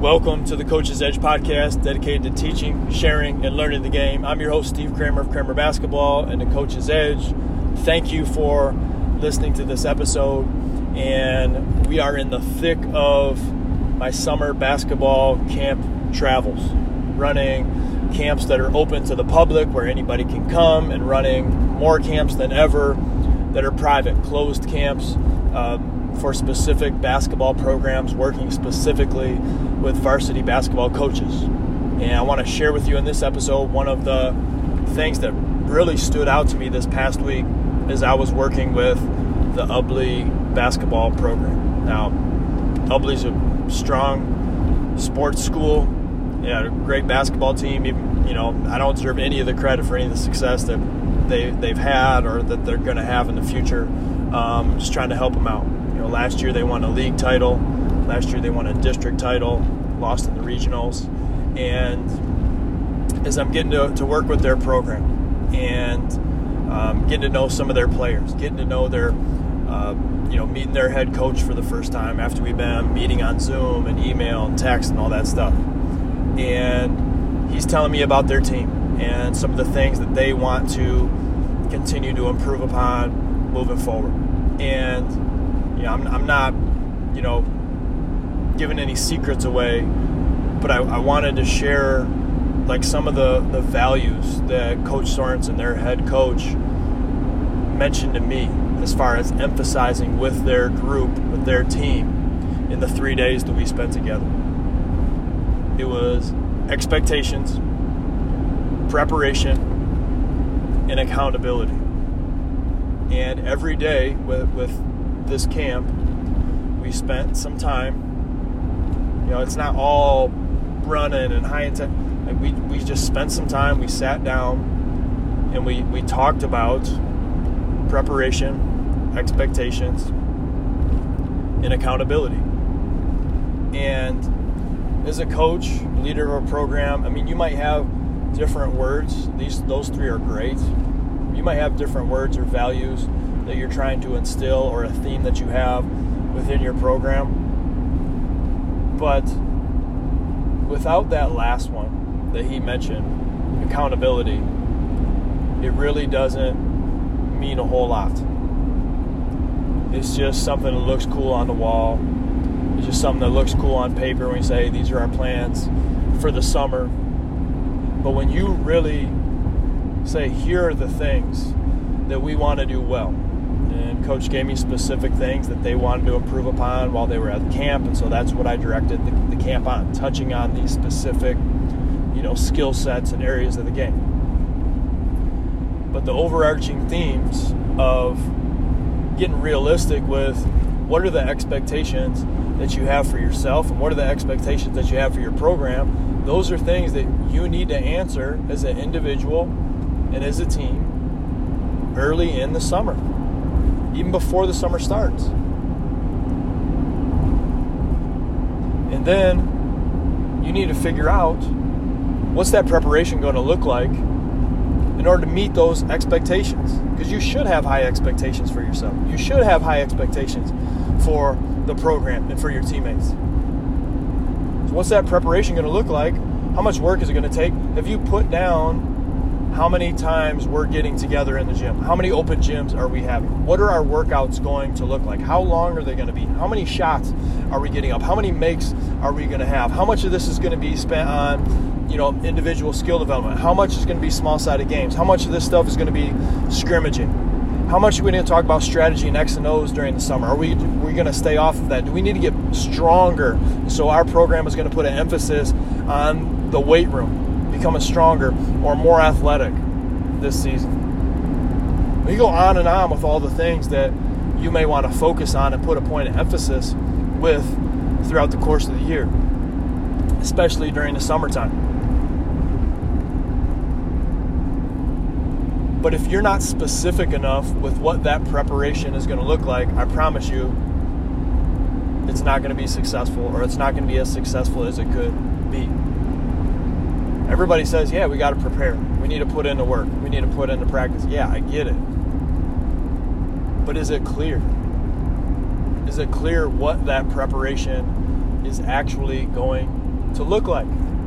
Welcome to the Coach's Edge podcast, dedicated to teaching, sharing, and learning the game. I'm your host, Steve Kramer of Kramer Basketball and the Coach's Edge. Thank you for listening to this episode. And we are in the thick of my summer basketball camp travels, running camps that are open to the public where anybody can come, and running more camps than ever that are private, closed camps for specific basketball programs, working specifically with varsity basketball coaches. And I want to share with you in this episode one of the things that really stood out to me this past week as I was working with the Ubly basketball program. Now, Ubly's a strong sports school, a great basketball team. I don't deserve any of the credit for any of the success that they've had or that they're going to have in the future. Just trying to help them out. Last year they won a league title. Last year they won a district title, lost in the regionals. And as I'm getting to work with their program and getting to know some of their players, getting to know their, meeting their head coach for the first time after we've been meeting on Zoom and email and text and all that stuff. And he's telling me about their team and some of the things that they want to continue to improve upon moving forward. And I'm not, giving any secrets away, but I wanted to share some of the values that Coach Sorensen, their head coach, mentioned to me as far as emphasizing with their group, with their team in the 3 days that we spent together. It was expectations, preparation, and accountability. And every day with this camp, we spent some time. It's not all running and high intent. We just spent some time. We sat down and we talked about preparation, expectations, and accountability. And as a coach, leader of a program, you might have different words. Those three are great. You might have different words or values that you're trying to instill, or a theme that you have within your program. But without that last one that he mentioned, accountability, it really doesn't mean a whole lot. It's just something that looks cool on the wall. It's just something that looks cool on paper when you say, these are our plans for the summer. But when you really say, here are the things that we want to do well. And Coach gave me specific things that they wanted to improve upon while they were at camp, and so that's what I directed the camp on, touching on these specific, skill sets and areas of the game. But the overarching themes of getting realistic with what are the expectations that you have for yourself and what are the expectations that you have for your program, those are things that you need to answer as an individual and as a team early in the summer, even before the summer starts. And then you need to figure out what's that preparation going to look like in order to meet those expectations. Because you should have high expectations for yourself. You should have high expectations for the program and for your teammates. So what's that preparation going to look like? How much work is it going to take? Have you put down how many times we're getting together in the gym? How many open gyms are we having? What are our workouts going to look like? How long are they going to be? How many shots are we getting up? How many makes are we going to have? How much of this is going to be spent on, individual skill development? How much is going to be small-sided games? How much of this stuff is going to be scrimmaging? How much are we going to talk about strategy and X and O's during the summer? Are we going to stay off of that? Do we need to get stronger? So our program is going to put an emphasis on the weight room, becoming stronger or more athletic this season. We go on and on with all the things that you may want to focus on and put a point of emphasis with throughout the course of the year, especially during the summertime. But if you're not specific enough with what that preparation is going to look like, I promise you it's not going to be successful, or it's not going to be as successful as it could be. Everybody says, yeah, we got to prepare. We need to put in the work. We need to put into practice. Yeah, I get it. But is it clear? Is it clear what that preparation is actually going to look like?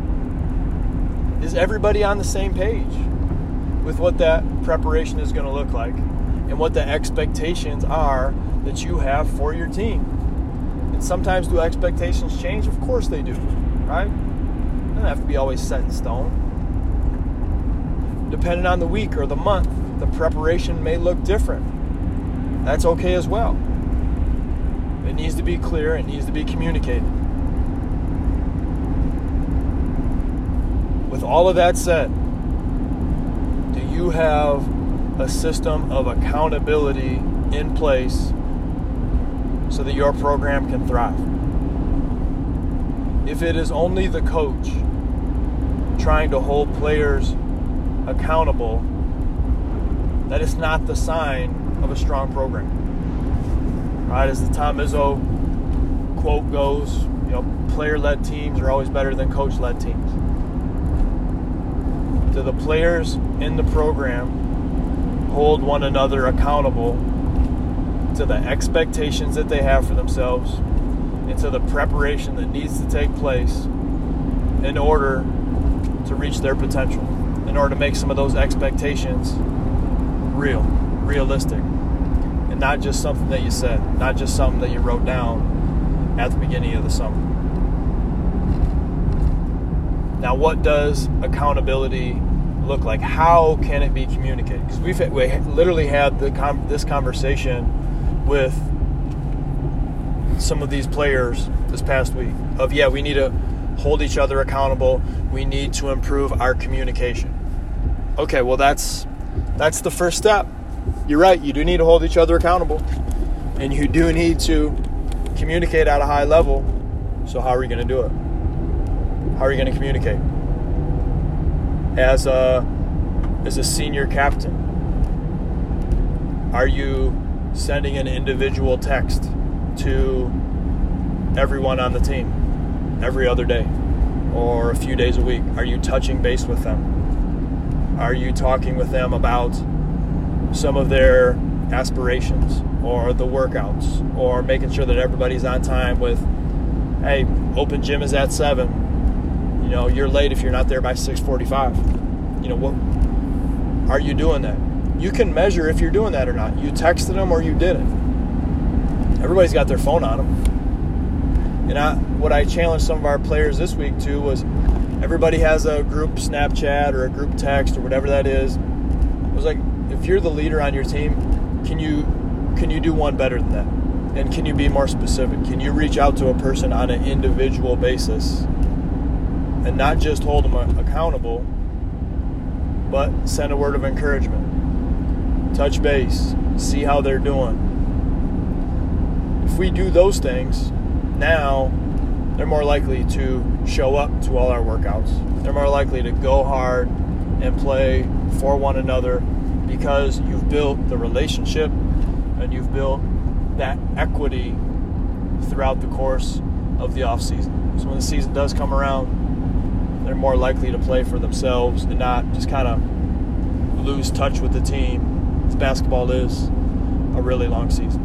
Is everybody on the same page with what that preparation is going to look like and what the expectations are that you have for your team? And sometimes do expectations change? Of course they do, right? It doesn't have to be always set in stone. Depending on the week or the month, the preparation may look different. That's okay as well. It needs to be clear. It needs to be communicated. With all of that said, do you have a system of accountability in place so that your program can thrive? If it is only the coach trying to hold players accountable, that is not the sign of a strong program. Right? As the Tom Izzo quote goes, player-led teams are always better than coach-led teams. Do the players in the program hold one another accountable to the expectations that they have for themselves and to the preparation that needs to take place in order to reach their potential, in order to make some of those expectations realistic, and not just something that you said, not just something that you wrote down at the beginning of the summer? Now, what does accountability look like? How can it be communicated? Because we literally had this conversation with some of these players this past week of, we need to hold each other accountable. We need to improve our communication. Okay, well, that's the first step. You're right. You do need to hold each other accountable, and you do need to communicate at a high level. So how are you going to do it? How are you going to communicate? As a senior captain, are you sending an individual text to everyone on the team every other day or a few days a week? Are you touching base with them? Are you talking with them about some of their aspirations or the workouts, or making sure that everybody's on time with, hey, open gym is at 7. You're late if you're not there by 6:45. What are you doing that? You can measure if you're doing that or not. You texted them or you didn't. Everybody's got their phone on them. And what I challenged some of our players this week to was, everybody has a group Snapchat or a group text or whatever that is. I was like, if you're the leader on your team, can you do one better than that? And can you be more specific? Can you reach out to a person on an individual basis and not just hold them accountable, but send a word of encouragement, touch base, see how they're doing? If we do those things, now they're more likely to show up to all our workouts. They're more likely to go hard and play for one another, because you've built the relationship and you've built that equity throughout the course of the off season. So when the season does come around, they're more likely to play for themselves and not just kind of lose touch with the team, as basketball is a really long season.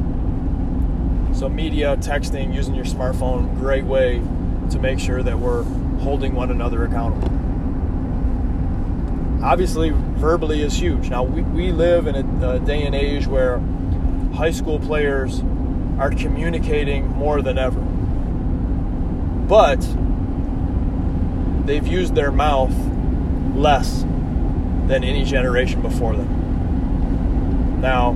So media, texting, using your smartphone, great way to make sure that we're holding one another accountable. Obviously, verbally is huge. Now, we live in a day and age where high school players are communicating more than ever. But they've used their mouth less than any generation before them. Now,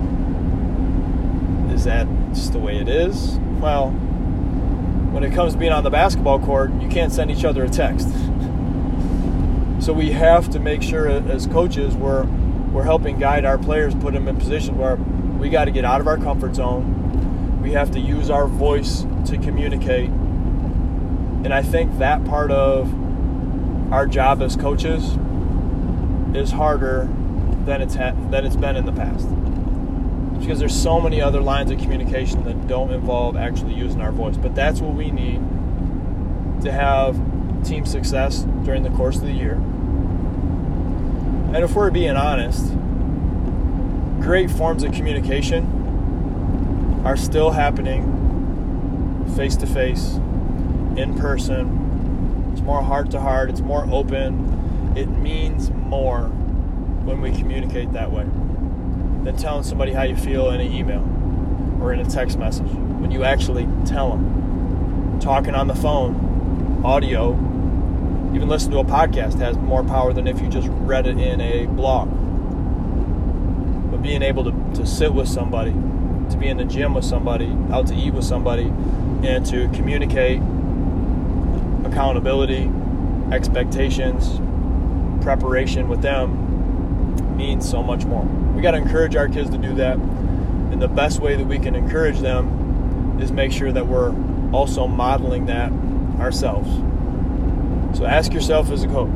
is that just the way it is? Well, when it comes to being on the basketball court, you can't send each other a text. So we have to make sure as coaches we're helping guide our players, put them in position where we got to get out of our comfort zone. We have to use our voice to communicate. And I think that part of our job as coaches is harder than it's been in the past. Because there's so many other lines of communication that don't involve actually using our voice. But that's what we need to have team success during the course of the year. And if we're being honest, great forms of communication are still happening face-to-face in person. It's more heart to heart. It's more open. It means more when we communicate that way than telling somebody how you feel in an email or in a text message. When you actually tell them. Talking on the phone, audio, even listen to a podcast has more power than if you just read it in a blog. But being able to sit with somebody, to be in the gym with somebody, out to eat with somebody, and to communicate accountability, expectations, preparation with them means so much more. We got to encourage our kids to do that. And the best way that we can encourage them is make sure that we're also modeling that ourselves. So ask yourself as a coach,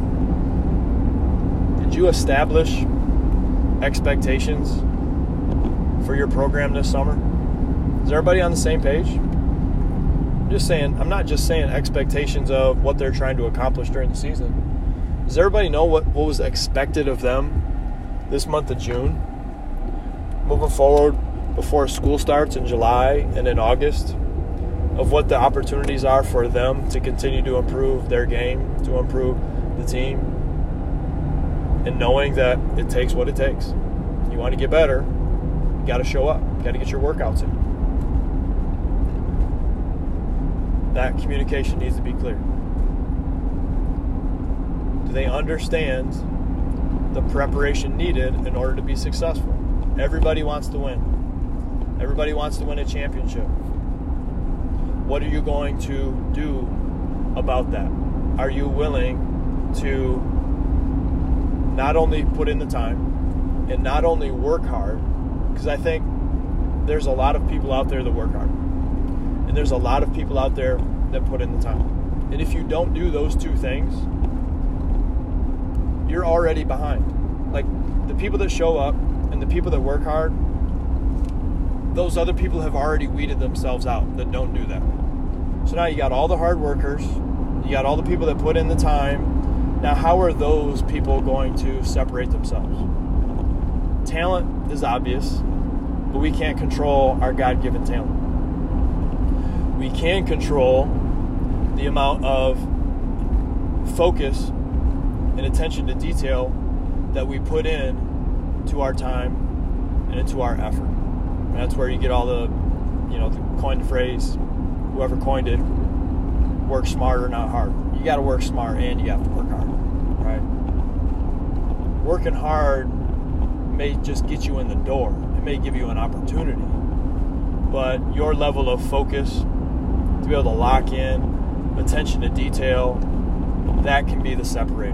did you establish expectations for your program this summer? Is everybody on the same page? I'm not just saying expectations of what they're trying to accomplish during the season. Does everybody know what was expected of them this month of June? Moving forward before school starts in July and in August, of what the opportunities are for them to continue to improve their game, to improve the team, and knowing that it takes what it takes. You want to get better, you got to show up. You got to get your workouts in. That communication needs to be clear. Do they understand the preparation needed in order to be successful? Everybody wants to win. Everybody wants to win a championship. What are you going to do about that? Are you willing to not only put in the time and not only work hard? Because I think there's a lot of people out there that work hard. And there's a lot of people out there that put in the time. And if you don't do those two things, you're already behind. Like, the people that show up and the people that work hard, those other people have already weeded themselves out that don't do that. So now you got all the hard workers, you got all the people that put in the time. Now, how are those people going to separate themselves? Talent is obvious, but we can't control our God-given talent. We can control the amount of focus and attention to detail that we put in to our time and into our effort. And that's where you get all the coined phrase, whoever coined it, work smarter, not hard. You got to work smart and you have to work hard, right? Working hard may just get you in the door. It may give you an opportunity. But your level of focus, to be able to lock in, attention to detail, that can be the separator.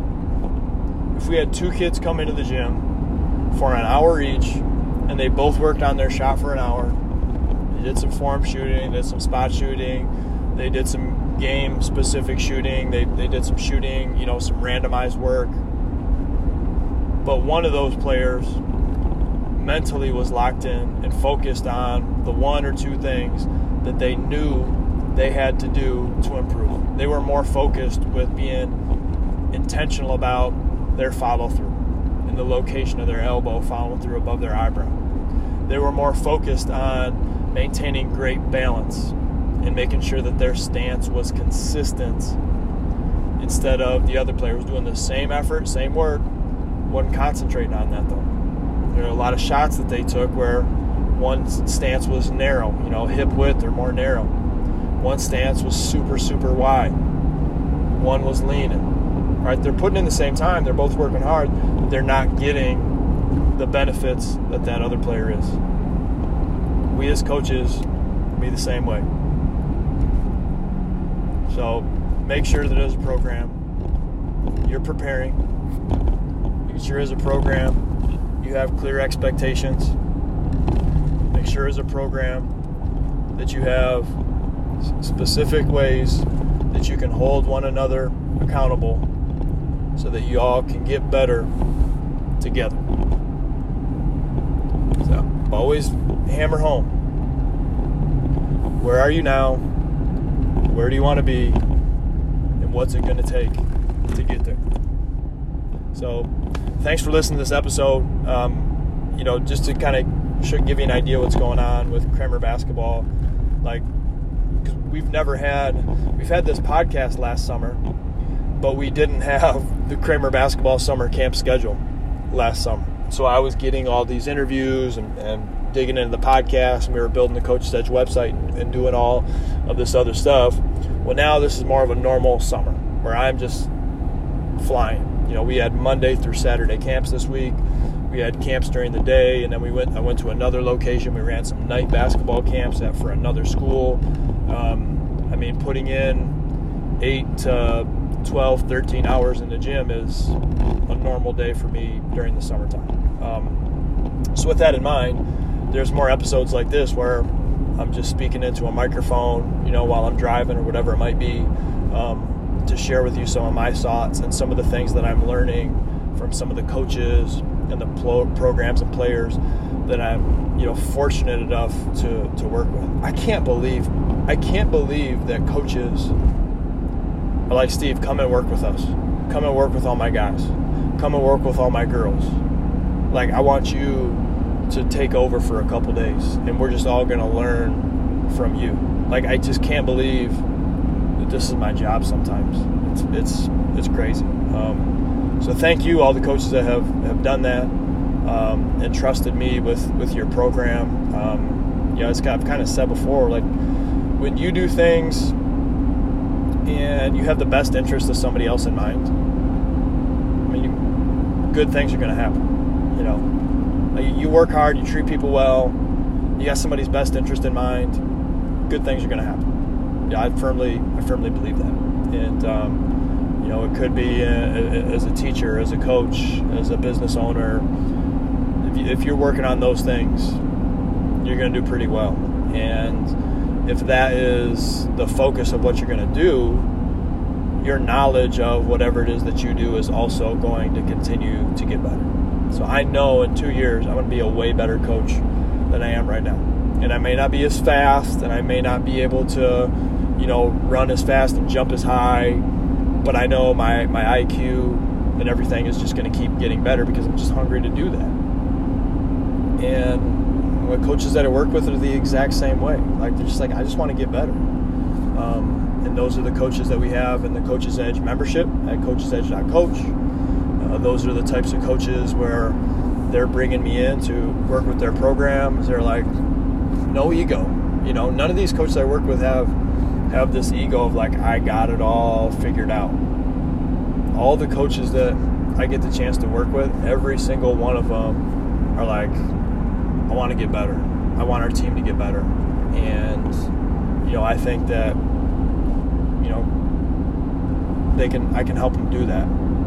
If we had two kids come into the gym for an hour each, and they both worked on their shot for an hour, they did some form shooting, they did some spot shooting, they did some game-specific shooting, they did some shooting, some randomized work. But one of those players mentally was locked in and focused on the one or two things that they knew they had to do to improve. They were more focused with being intentional about their follow-through and the location of their elbow following through above their eyebrow. They were more focused on maintaining great balance and making sure that their stance was consistent instead of the other player was doing the same effort, same work, wasn't concentrating on that though. There are a lot of shots that they took where one stance was narrow, hip width or more narrow. One stance was super, super wide. One was leaning, right? They're putting in the same time. They're both working hard, but they're not getting the benefits that other player is. We as coaches be the same way. So make sure that as a program, you're preparing. Make sure as a program, you have clear expectations. Make sure as a program that you have specific ways that you can hold one another accountable so that you all can get better together. So always hammer home. Where are you now? Where do you want to be? And what's it going to take to get there? So thanks for listening to this episode. Just to kind of give you an idea what's going on with Kramer basketball. Like, because we've had this podcast last summer, but we didn't have the Kramer basketball summer camp schedule last summer. So I was getting all these interviews and digging into the podcast, and we were building the Coach's Edge website and doing all of this other stuff. Well, now this is more of a normal summer where I'm just flying. We had Monday through Saturday camps this week. We had camps during the day, and then I went to another location. We ran some night basketball camps for another school. Putting in 8 to 12, 13 hours in the gym is a normal day for me during the summertime. So with that in mind, there's more episodes like this where I'm just speaking into a microphone, while I'm driving or whatever it might be, to share with you some of my thoughts and some of the things that I'm learning from some of the coaches and the programs and players that I'm, fortunate enough to work with. I can't believe that coaches are like, Steve, come and work with us. Come and work with all my guys. Come and work with all my girls. Like, I want you to take over for a couple days, and we're just all going to learn from you. Like, I just can't believe that this is my job sometimes. It's crazy. So thank you, all the coaches that have done that and trusted me with your program. I've kind of said before, like, when you do things and you have the best interest of somebody else in mind, good things are going to happen. You work hard, you treat people well, you got somebody's best interest in mind, good things are going to happen. I firmly believe that. And it could be as a teacher, as a coach, as a business owner. If you're working on those things, you're going to do pretty well. And if that is the focus of what you're going to do, your knowledge of whatever it is that you do is also going to continue to get better. So I know in 2 years I'm going to be a way better coach than I am right now. And I may not be as fast, and I may not be able to, run as fast and jump as high, but I know my IQ and everything is just going to keep getting better because I'm just hungry to do that. And the coaches that I work with are the exact same way. Like, they're just like, I just want to get better. And those are the coaches that we have in the Coach's Edge membership at coachesedge.coach. Those are the types of coaches where they're bringing me in to work with their programs. They're like, no ego. None of these coaches I work with have this ego of like, I got it all figured out. All the coaches that I get the chance to work with, every single one of them are like, I want to get better. I want our team to get better. And, I think that, I can help them do that.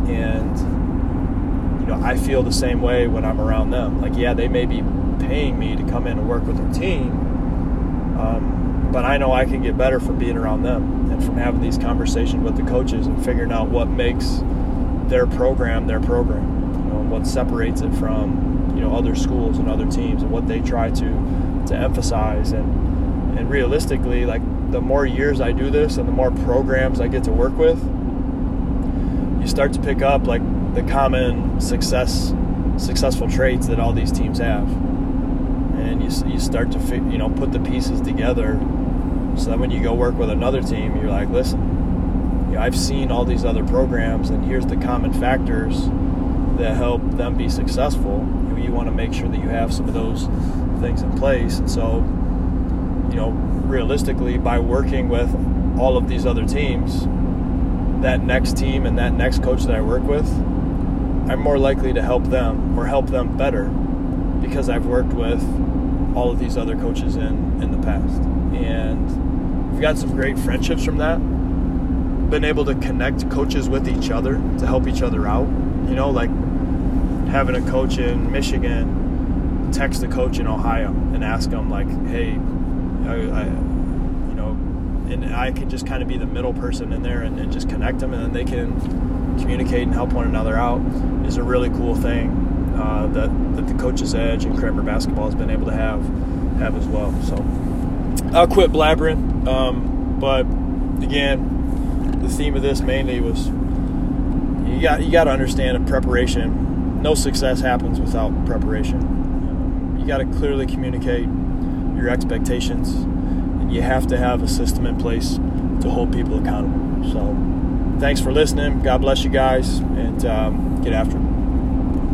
And, I feel the same way when I'm around them. Like, yeah, they may be paying me to come in and work with their team, but I know I can get better from being around them and from having these conversations with the coaches and figuring out what makes their program, what separates it from, other schools and other teams, and what they try to emphasize. And realistically, like, the more years I do this and the more programs I get to work with, you start to pick up like the common successful traits that all these teams have, and you start to put the pieces together, so that when you go work with another team, you're like, listen, I've seen all these other programs, and here's the common factors that help them be successful. You want to make sure that you have some of those things in place. And so, realistically, by working with all of these other teams, that next team and that next coach that I work with, I'm more likely to help them or help them better because I've worked with all of these other coaches in the past. And we've got some great friendships from that. Been able to connect coaches with each other to help each other out. Like having a coach in Michigan text a coach in Ohio and ask them, like, hey, and I can just kind of be the middle person in there and just connect them, and then they can communicate and help one another out, is a really cool thing that the Coach's Edge and Kramer basketball has been able to have as well. So I'll quit blabbering, but again, the theme of this mainly was you got to understand that preparation, no success happens without preparation. You got to clearly communicate your expectations. you have to have a system in place to hold people accountable. So thanks for listening. God bless you guys, and get after it.